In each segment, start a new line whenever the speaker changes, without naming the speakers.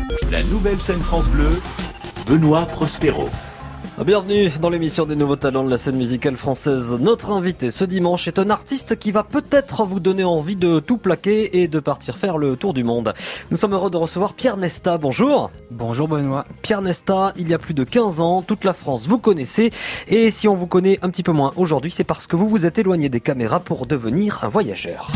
La nouvelle scène France Bleu, Benoît Prospero.
Bienvenue dans l'émission des nouveaux talents de la scène musicale française. Notre invité ce dimanche est un artiste qui va peut-être vous donner envie de tout plaquer et de partir faire le tour du monde. Nous sommes heureux de recevoir Pierre Nesta. Bonjour.
Bonjour Benoît.
Pierre Nesta, il y a plus de 15 ans, toute la France vous connaissez. Et si on vous connaît un petit peu moins aujourd'hui, c'est parce que vous vous êtes éloigné des caméras pour devenir un voyageur.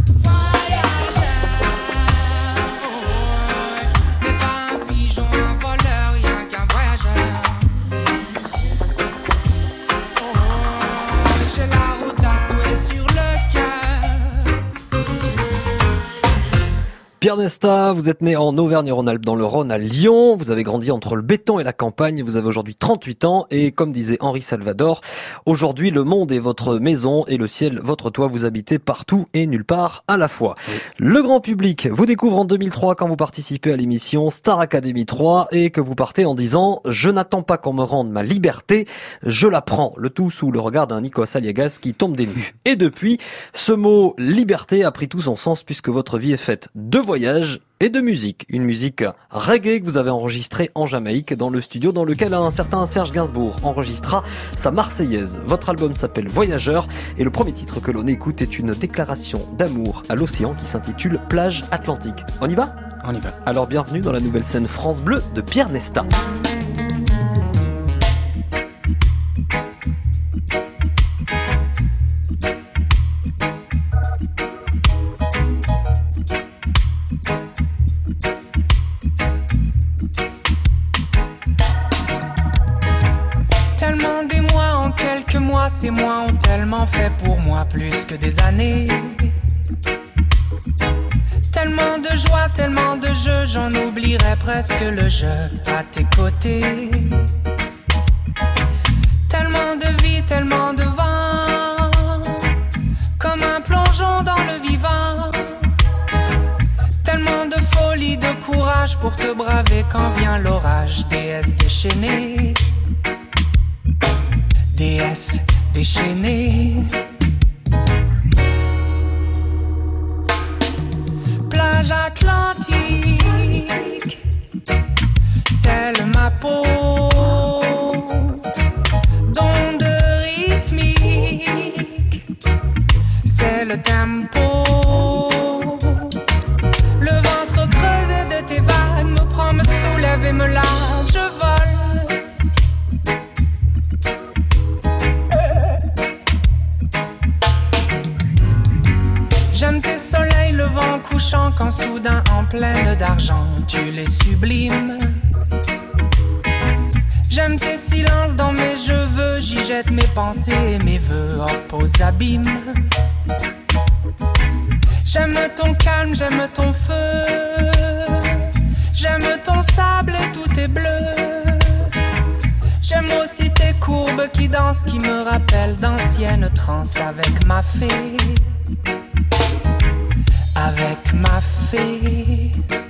Pierre Nesta, vous êtes né en Auvergne-Rhône-Alpes dans le Rhône à Lyon. Vous avez grandi entre le béton et la campagne. Vous avez aujourd'hui 38 ans et comme disait Henri Salvador, aujourd'hui le monde est votre maison et le ciel votre toit. Vous habitez partout et nulle part à la fois. Oui. Le grand public vous découvre en 2003 quand vous participez à l'émission Star Academy 3 et que vous partez en disant « Je n'attends pas qu'on me rende ma liberté, je la prends ». Le tout sous le regard d'un Nikos Aliagas qui tombe des nues. Et depuis, ce mot « liberté » a pris tout son sens puisque votre vie est faite de voyage et de musique. Une musique reggae que vous avez enregistrée en Jamaïque dans le studio dans lequel un certain Serge Gainsbourg enregistra sa Marseillaise. Votre album s'appelle Voyageur et le premier titre que l'on écoute est une déclaration d'amour à l'océan qui s'intitule Plage Atlantique. On y va ?
On y va.
Alors bienvenue dans la nouvelle scène France Bleu de Pierre Nesta.
Ces mois ont tellement fait pour moi plus que des années. Tellement de joie, tellement de jeux, j'en oublierais presque le jeu à tes côtés. Tellement de vie, tellement de vent, comme un plongeon dans le vivant. Tellement de folie, de courage pour te braver quand vient l'orage. Déesse déchaînée, déesse déchaînée. Plage Atlantique, scelle ma peau d'ondes rythmiques, c'est le tempo. Le ventre creusé de tes vagues me prend, me soulève et me lâche, je vole. J'aime tes soleils levant couchant quand soudain en pleine d'argent tu les sublimes. J'aime tes silences dans mes cheveux, j'y jette mes pensées et mes vœux hors aux abîmes. J'aime ton calme, j'aime ton feu, j'aime ton sable et tout est bleu. J'aime aussi tes courbes qui dansent, qui me rappellent d'anciennes transes avec ma fée. Avec ma fée.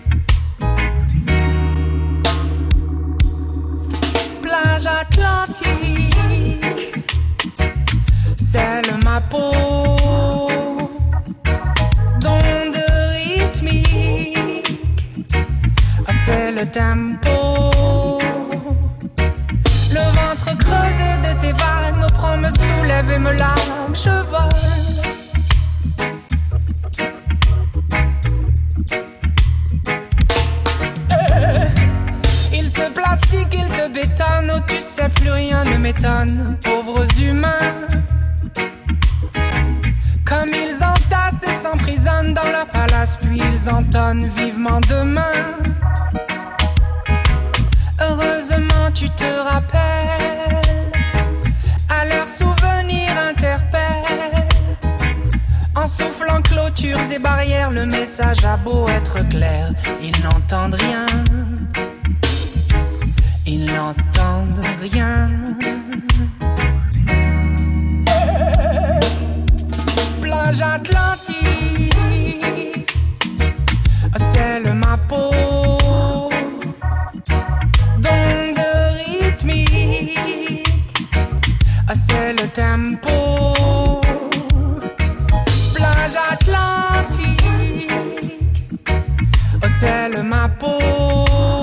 Plage Atlantique, scelle ma peau d'ondes rythmiques, c'est le tempo. Le ventre creusé de tes vagues me prend, me soulève et me lâche, je vole. Il te bétonne, oh tu sais plus rien ne m'étonne, pauvres humains. Comme ils entassent et s'emprisonnent dans leur palace, puis ils entonnent vivement demain. Heureusement tu te rappelles, à leurs souvenirs interpellent. En soufflant clôtures et barrières, le message a beau être clair, ils n'entendent rien. Ils n'entendent rien. Plage Atlantique, scelle ma peau d'ondes rythmiques, c'est le tempo. Plage Atlantique, scelle ma peau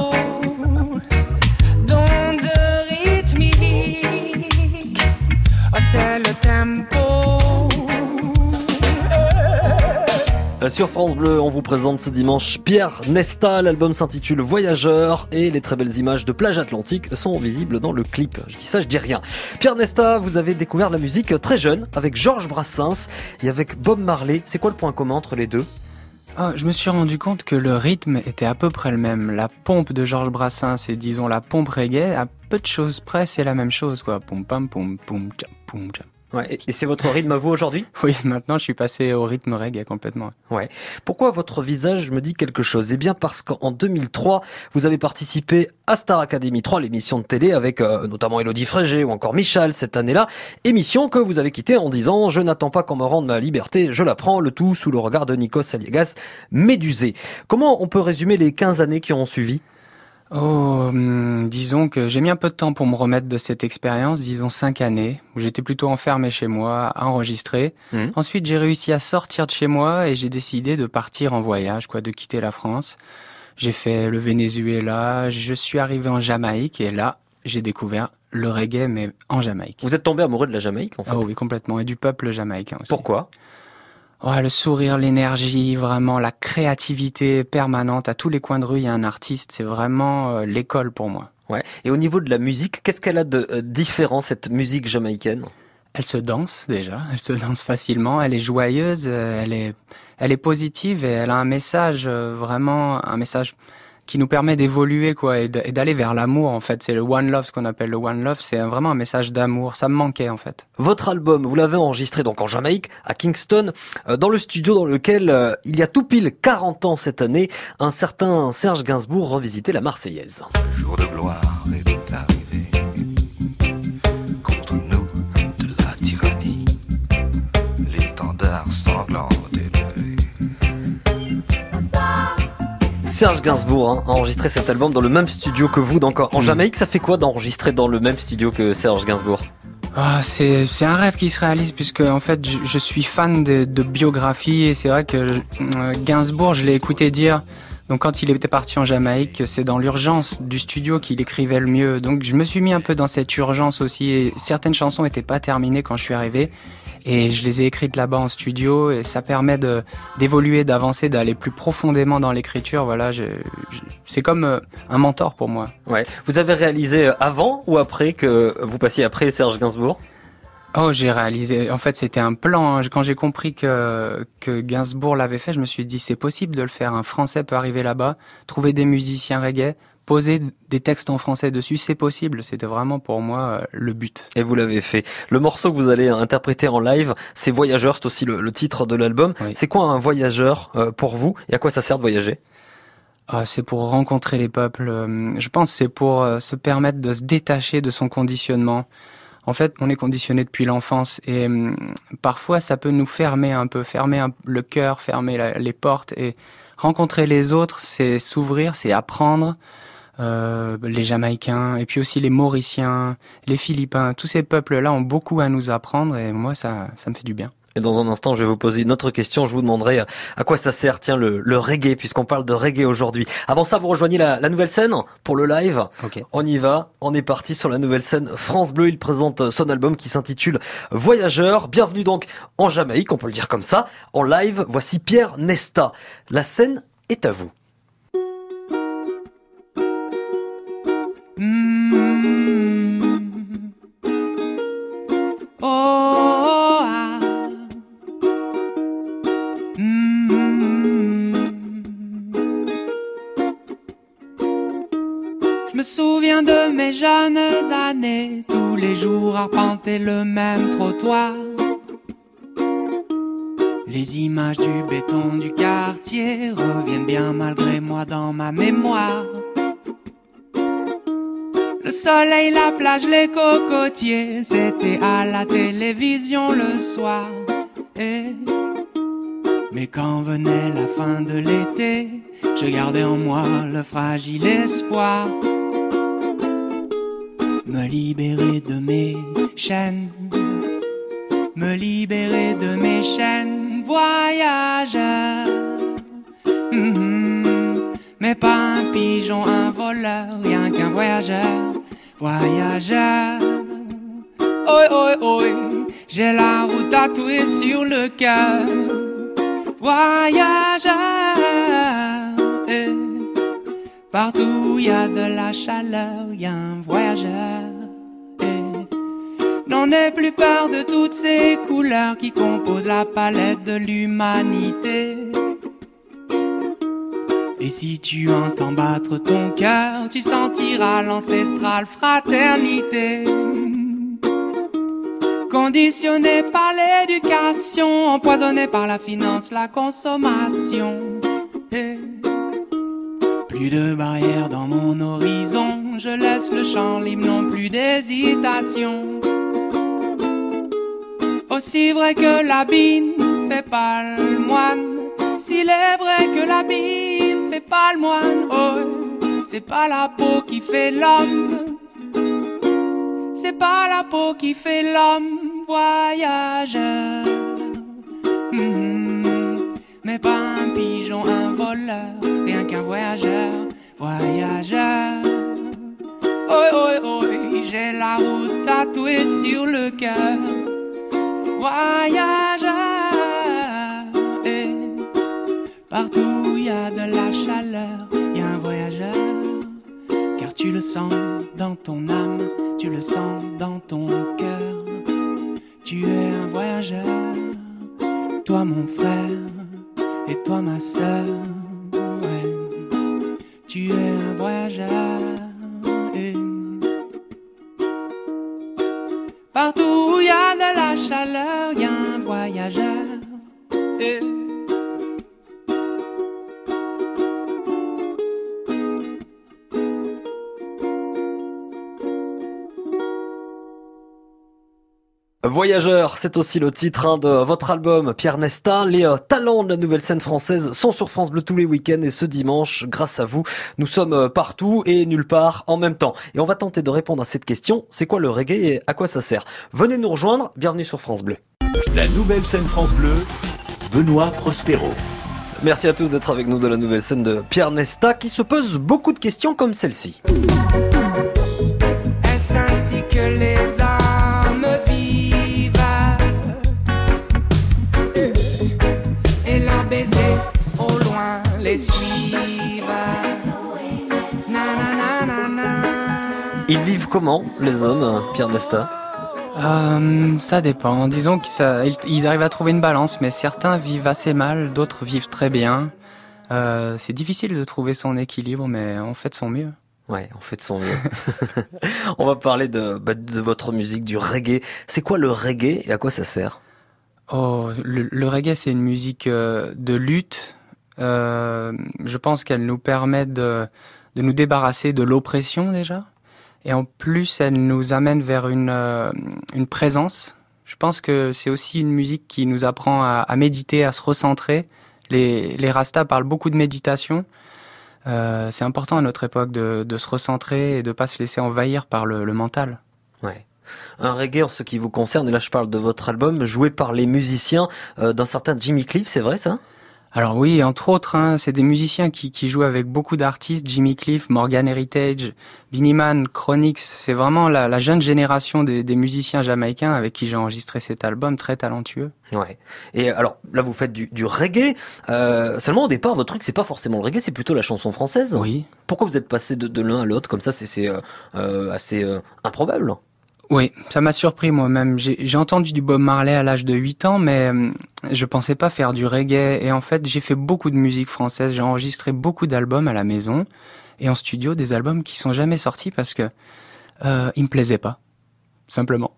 sur France Bleu, on vous présente ce dimanche Pierre Nesta. L'album s'intitule Voyageur et les très belles images de plage atlantique sont visibles dans le clip. Je dis ça, je dis rien. Pierre Nesta, vous avez découvert la musique très jeune avec Georges Brassens et avec Bob Marley. C'est quoi le point commun entre les deux ?
Je me suis rendu compte que le rythme était à peu près le même. La pompe de Georges Brassens et disons la pompe reggae, à peu de choses près, c'est la même chose, quoi. Poum pam poum poum tcha poum tcha.
Ouais, et c'est votre rythme à vous aujourd'hui ?
Oui, maintenant je suis passé au rythme reggae complètement.
Ouais. Pourquoi votre visage me dit quelque chose ? Eh bien parce qu'en 2003, vous avez participé à Star Academy 3, l'émission de télé avec notamment Élodie Frégé ou encore Michal cette année-là. Émission que vous avez quittée en disant « Je n'attends pas qu'on me rende ma liberté, je la prends », le tout sous le regard de Nikos Aliagas, médusé. Comment on peut résumer les 15 années qui ont suivi ?
Disons que j'ai mis un peu de temps pour me remettre de cette expérience, disons 5 années, où j'étais plutôt enfermé chez moi, à enregistrer. Ensuite, j'ai réussi à sortir de chez moi et j'ai décidé de partir en voyage, de quitter la France. J'ai fait le Venezuela, je suis arrivé en Jamaïque et là, j'ai découvert le reggae, mais en Jamaïque.
Vous êtes tombé amoureux de la Jamaïque, en fait ?
Oh oui, complètement, et du peuple jamaïcain aussi.
Pourquoi ?
Le sourire, l'énergie, vraiment la créativité permanente. À tous les coins de rue, il y a un artiste. C'est vraiment l'école pour moi.
Ouais. Et au niveau de la musique, qu'est-ce qu'elle a de différent, cette musique jamaïcaine ?
Elle se danse déjà. Elle se danse facilement. Elle est joyeuse. Elle est positive et elle a un message, vraiment un message qui nous permet d'évoluer, et d'aller vers l'amour, en fait. C'est le One Love, ce qu'on appelle le One Love. C'est vraiment un message d'amour. Ça me manquait, en fait.
Votre album, vous l'avez enregistré donc en Jamaïque, à Kingston, dans le studio dans lequel, il y a tout pile 40 ans cette année, un certain Serge Gainsbourg revisitait la Marseillaise.
Le jour de gloire est arrivé, contre nous de la tyrannie, l'étendard sanglant est levé.
Serge Gainsbourg a enregistré cet album dans le même studio que vous, donc en Jamaïque. Ça fait quoi d'enregistrer dans le même studio que Serge Gainsbourg ?
C'est un rêve qui se réalise puisque en fait je suis fan de biographie et c'est vrai que Gainsbourg, je l'ai écouté dire, donc quand il était parti en Jamaïque, c'est dans l'urgence du studio qu'il écrivait le mieux. Donc je me suis mis un peu dans cette urgence aussi et certaines chansons n'étaient pas terminées quand je suis arrivé. Et je les ai écrites là-bas en studio et ça permet d'évoluer, d'avancer, d'aller plus profondément dans l'écriture. Voilà, c'est comme un mentor pour moi.
Ouais. Vous avez réalisé avant ou après que vous passiez après Serge Gainsbourg ?
J'ai réalisé. En fait, c'était un plan. Quand j'ai compris que Gainsbourg l'avait fait, je me suis dit c'est possible de le faire. Un Français peut arriver là-bas, trouver des musiciens reggae, poser des textes en français dessus, c'est possible. C'était vraiment pour moi le but.
Et vous l'avez fait. Le morceau que vous allez interpréter en live, c'est Voyageur, c'est aussi le titre de l'album. Oui. C'est quoi un voyageur pour vous et à quoi ça sert de voyager ?
C'est pour rencontrer les peuples. Je pense que c'est pour se permettre de se détacher de son conditionnement. En fait, on est conditionné depuis l'enfance et parfois ça peut nous fermer un peu, le cœur, fermer les portes et rencontrer les autres, c'est s'ouvrir, c'est apprendre. Les Jamaïcains et puis aussi les Mauriciens, les Philippins, tous ces peuples-là ont beaucoup à nous apprendre et moi ça me fait du bien.
Et dans un instant, je vais vous poser une autre question. Je vous demanderai à quoi ça sert, le reggae, puisqu'on parle de reggae aujourd'hui. Avant ça, vous rejoignez la nouvelle scène pour le live.
Okay.
On y va. On est parti sur la nouvelle scène France Bleu. Il présente son album qui s'intitule Voyageur. Bienvenue donc en Jamaïque, on peut le dire comme ça. En live, voici Pierre Nesta. La scène est à vous.
Je me souviens de mes jeunes années, tous les jours arpenter le même trottoir. Les images du béton du quartier reviennent bien malgré moi dans ma mémoire. Le soleil, la plage, les cocotiers, c'était à la télévision le soir. Mais quand venait la fin de l'été, je gardais en moi le fragile espoir. Me libérer de mes chaînes, me libérer de mes chaînes, voyageur. Mais pas un pigeon, un voleur, rien qu'un voyageur, voyageur. Oi, oi, oi, j'ai la route tatouée sur le cœur. Voyageur, voyageur. Et partout il y a de la chaleur, il y a un voyageur. Et n'en aie plus peur de toutes ces couleurs qui composent la palette de l'humanité. Et si tu entends battre ton cœur, tu sentiras l'ancestrale fraternité. Conditionné par l'éducation, empoisonné par la finance, la consommation. Et plus de barrières dans mon horizon, je laisse le champ libre, non plus d'hésitation. Aussi vrai que l'abîme fait pas le moine, s'il est vrai que l'abîme fait pas le moine, oh, c'est pas la peau qui fait l'homme, c'est pas la peau qui fait l'homme, voyageur. Mais pas un pigeon, un voleur, rien qu'un voyageur, voyageur. Oi, oi, oi, j'ai la route tatouée sur le cœur, voyageur. Et partout il y a de la chaleur, il y a un voyageur. Car tu le sens dans ton âme, tu le sens dans ton cœur. Tu es un voyageur, toi mon frère, et toi ma sœur, ouais. Tu es un voyageur, et partout où il y a de la chaleur, il y a un voyageur, et
Voyageur, c'est aussi le titre de votre album Pierre Nesta. Les talents de la nouvelle scène française sont sur France Bleu tous les week-ends et ce dimanche, grâce à vous, nous sommes partout et nulle part en même temps. Et on va tenter de répondre à cette question, c'est quoi le reggae et à quoi ça sert? Venez nous rejoindre, bienvenue sur France Bleu.
La nouvelle scène France Bleu, Benoît Prospero.
Merci à tous d'être avec nous de la nouvelle scène de Pierre Nesta qui se pose beaucoup de questions comme celle-ci.
Est-ce ainsi que les âmes vivent et leurs baisers au loin les suivent? Na na na na na.
Ils vivent comment, les hommes, Pierre Nesta?
Ça dépend. Disons qu'ils arrivent à trouver une balance, mais certains vivent assez mal, d'autres vivent très bien. C'est difficile de trouver son équilibre, mais on fait de son mieux.
Ouais, on fait de son mieux. On va parler de votre musique, du reggae. C'est quoi le reggae et à quoi ça sert?
Oh, le reggae, c'est une musique de lutte. Je pense qu'elle nous permet de nous débarrasser de l'oppression déjà. Et en plus, elle nous amène vers une présence. Je pense que c'est aussi une musique qui nous apprend à méditer, à se recentrer. Les Rastas parlent beaucoup de méditation. C'est important à notre époque de se recentrer et de pas se laisser envahir par le mental.
Ouais. Un reggae en ce qui vous concerne, et là je parle de votre album, joué par les musiciens d'un certain Jimmy Cliff, c'est vrai ça?
Alors oui, entre autres, c'est des musiciens qui jouent avec beaucoup d'artistes, Jimmy Cliff, Morgan Heritage, Beenie Man, Chronix, c'est vraiment la jeune génération des musiciens jamaïcains avec qui j'ai enregistré cet album, très talentueux. Ouais.
Et alors là vous faites du reggae, seulement au départ votre truc c'est pas forcément le reggae, c'est plutôt la chanson française.
Oui.
Pourquoi vous êtes passé de l'un à l'autre comme ça, c'est assez improbable?
Oui, ça m'a surpris moi-même. J'ai entendu du Bob Marley à l'âge de 8 ans, mais je pensais pas faire du reggae. Et en fait, j'ai fait beaucoup de musique française. J'ai enregistré beaucoup d'albums à la maison et en studio, des albums qui sont jamais sortis parce que ils me plaisaient pas, simplement.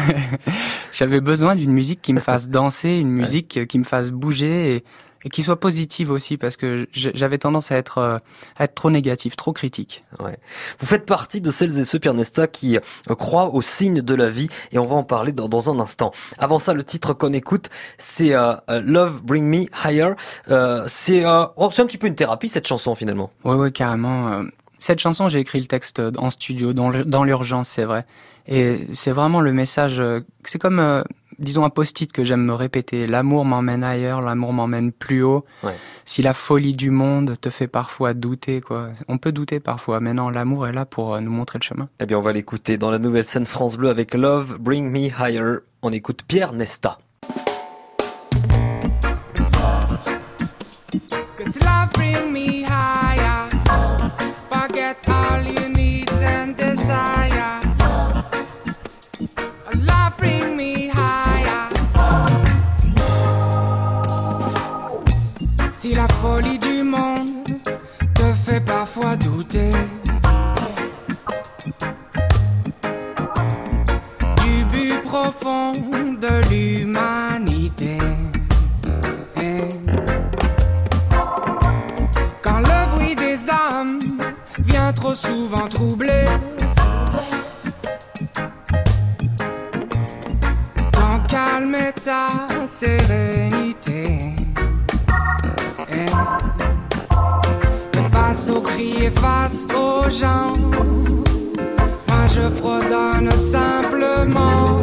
J'avais besoin d'une musique qui me fasse danser, une musique qui me fasse bouger et qui soit positive aussi, parce que j'avais tendance à être trop négatif, trop critique.
Ouais. Vous faites partie de celles et ceux, Pierre Nesta, qui croient aux signes de la vie, et on va en parler dans un instant. Avant ça, le titre qu'on écoute, c'est Love Bring Me Higher. C'est un petit peu une thérapie, cette chanson, finalement.
Oui, carrément. Cette chanson, j'ai écrit le texte en studio, dans l'urgence, c'est vrai. Et c'est vraiment le message, c'est comme... disons un post-it que j'aime me répéter. L'amour m'emmène ailleurs, l'amour m'emmène plus haut. Ouais. Si la folie du monde te fait parfois douter, quoi. On peut douter parfois, mais non, l'amour est là pour nous montrer le chemin.
Eh bien, on va l'écouter dans la nouvelle scène France Bleu avec Love Bring Me Higher. On écoute Pierre Nesta.
This love bring me higher. Forget all your needs and desire. Love bring me higher. Si la folie du monde te fait parfois douter du but profond de l'humanité, quand le bruit des âmes vient trop souvent troubler ton calme et ta sérénité, face aux cris et face aux gens, moi je fredonne simplement.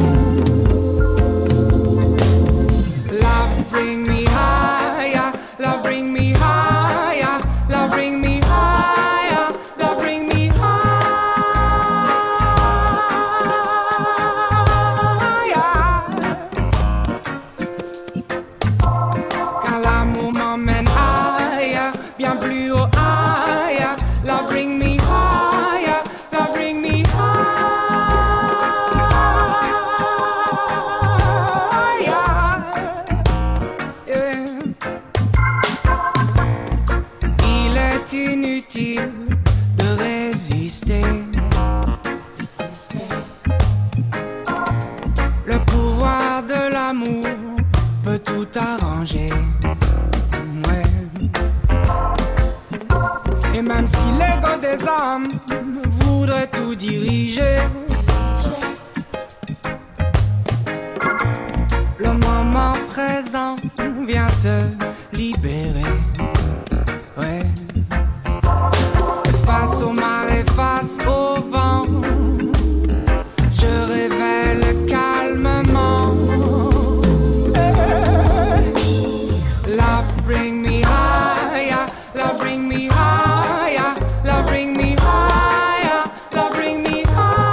Love bring me higher, love bring me higher, love bring me higher, love bring me higher. Car l'amour m'emmène higher, bien plus haut higher, love bring me higher, love bring me higher. Yeah. Il est inutile de résister. Le pouvoir de l'amour peut tout arranger. Ouais. Et même si l'ego des hommes voudrait tout diriger, le moment présent vient te libérer. Ouais. Face au mar et face au vent, je révèle calmement. Love bring me higher, love bring me higher, love bring me higher, love bring me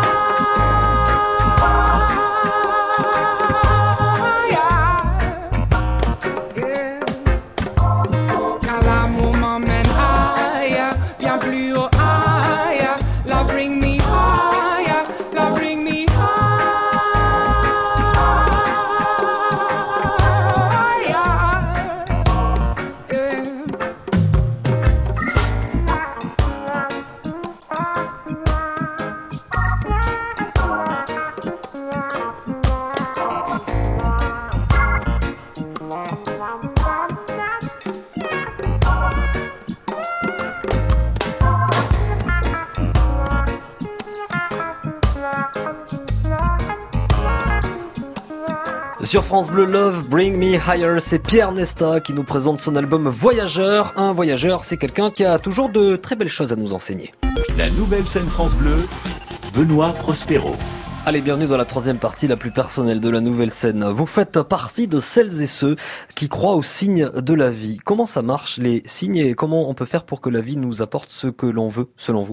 higher. Yeah. Car l'amour m'emmène higher, bien plus haut higher, love bring me higher, love bring me higher.
Sur France Bleu, Love Bring Me Higher, c'est Pierre Nesta qui nous présente son album Voyageur. Un voyageur, c'est quelqu'un qui a toujours de très belles choses à nous enseigner.
La nouvelle scène France Bleu, Benoît Prospero.
Allez, bienvenue dans la troisième partie la plus personnelle de la nouvelle scène. Vous faites partie de celles et ceux qui croient aux signes de la vie. Comment ça marche, les signes, et comment on peut faire pour que la vie nous apporte ce que l'on veut, selon vous ?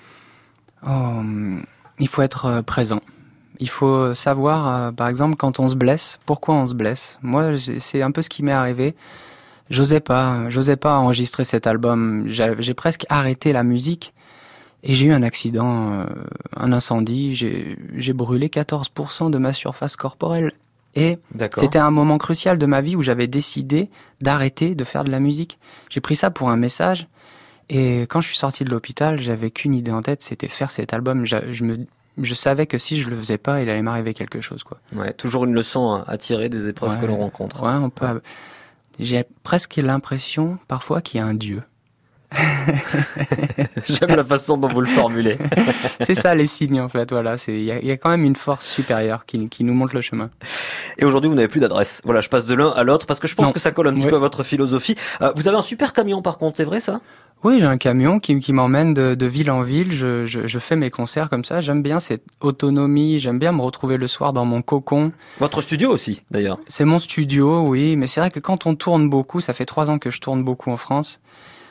Il faut être présent. Il faut savoir, par exemple, quand on se blesse, pourquoi on se blesse. Moi, c'est un peu ce qui m'est arrivé. J'osais pas enregistrer cet album. J'ai presque arrêté la musique et j'ai eu un accident, un incendie. J'ai brûlé 14% de ma surface corporelle. Et c'était un moment crucial de ma vie où j'avais décidé d'arrêter de faire de la musique. J'ai pris ça pour un message. Et quand je suis sorti de l'hôpital, j'avais qu'une idée en tête, c'était faire cet album. Je savais que si je le faisais pas, il allait m'arriver quelque chose, quoi.
Ouais, toujours une leçon à tirer des épreuves que l'on rencontre.
Ouais, on peut. J'ai presque l'impression, parfois, qu'il y a un Dieu.
J'aime la façon dont vous le formulez.
C'est ça, les signes, en fait. Voilà, il y a quand même une force supérieure qui nous montre le chemin.
Et aujourd'hui, vous n'avez plus d'adresse. Voilà, je passe de l'un à l'autre parce que je pense que ça colle un petit peu à votre philosophie. Vous avez un super camion, par contre, c'est vrai, ça ?
Oui, j'ai un camion qui m'emmène de ville en ville. Je fais mes concerts comme ça. J'aime bien cette autonomie. J'aime bien me retrouver le soir dans mon cocon.
Votre studio aussi, d'ailleurs.
C'est mon studio, oui. Mais c'est vrai que quand on tourne beaucoup, ça fait 3 ans que je tourne beaucoup en France.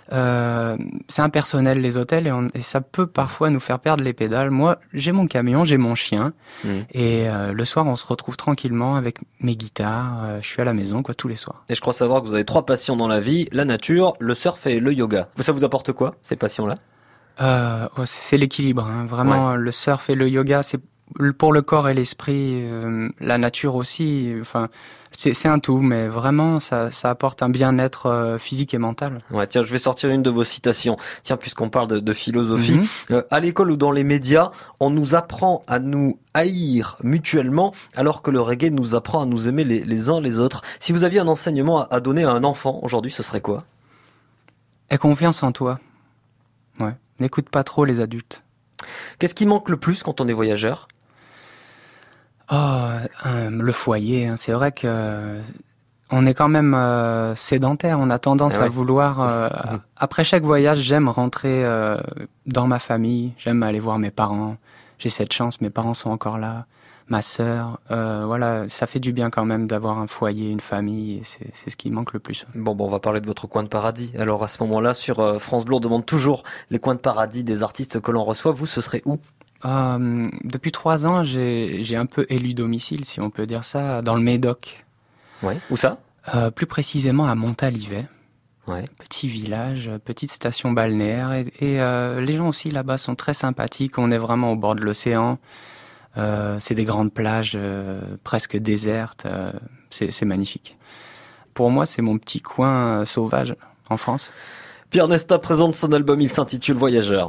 C'est impersonnel les hôtels et ça peut parfois nous faire perdre les pédales. Moi, j'ai mon camion, j'ai mon chien et le soir on se retrouve tranquillement avec mes guitares. Je suis à la maison quoi tous les soirs.
Et je crois savoir que vous avez 3 passions dans la vie, la nature, le surf et le yoga. Ça vous apporte quoi, ces passions-là ?
C'est l'équilibre, hein. Vraiment. Le surf et le yoga, c'est pour le corps et l'esprit, la nature aussi. Enfin, c'est un tout, mais vraiment, ça apporte un bien-être physique et mental.
Ouais, tiens, je vais sortir une de vos citations. Tiens, puisqu'on parle de philosophie, à l'école ou dans les médias, on nous apprend à nous haïr mutuellement, alors que le reggae nous apprend à nous aimer les uns les autres. Si vous aviez un enseignement à donner à un enfant aujourd'hui, ce serait quoi ?
Aie confiance en toi. Ouais. N'écoute pas trop les adultes.
Qu'est-ce qui manque le plus quand on est voyageur ?
Le foyer. Hein. C'est vrai que on est quand même sédentaire. On a tendance à vouloir. Après chaque voyage, j'aime rentrer dans ma famille. J'aime aller voir mes parents. J'ai cette chance. Mes parents sont encore là. Ma sœur. Voilà, ça fait du bien quand même d'avoir un foyer, une famille. Et c'est ce qui manque le plus. Bon,
on va parler de votre coin de paradis. Alors à ce moment-là, sur France Bleu, on demande toujours les coins de paradis des artistes que l'on reçoit. Vous, ce serait où ?
Depuis 3 ans, j'ai un peu élu domicile, si on peut dire ça, dans le Médoc.
Ouais. Où ça ?
Plus précisément à Montalivet.
Ouais.
Petit village, petite station balnéaire. Et les gens aussi là-bas sont très sympathiques. On est vraiment au bord de l'océan. C'est des grandes plages presque désertes. C'est magnifique. Pour moi, c'est mon petit coin sauvage en France.
Pierre Nesta présente son album, il s'intitule Voyageur.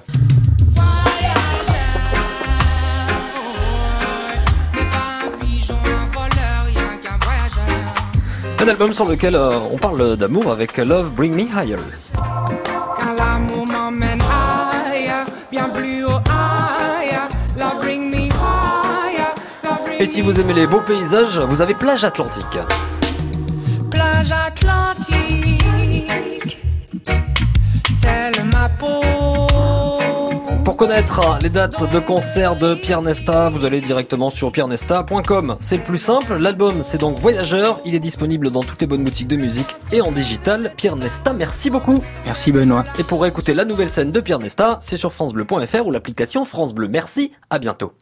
Un album sur lequel on parle d'amour avec Love Bring Me Higher.
Quand l'amour m'emmène ailleurs, bien plus haut ailleurs, Love Bring Me Higher, Love Bring
Et si vous aimez les beaux paysages, vous avez Plage Atlantique.
Plage Atlantique, c'est ma peau.
Pour connaître les dates de concert de Pierre Nesta, vous allez directement sur pierrenesta.com. C'est le plus simple. L'album, c'est donc Voyageur. Il est disponible dans toutes les bonnes boutiques de musique et en digital. Pierre Nesta, merci beaucoup.
Merci Benoît.
Et pour écouter la nouvelle scène de Pierre Nesta, c'est sur francebleu.fr ou l'application France Bleu. Merci, à bientôt.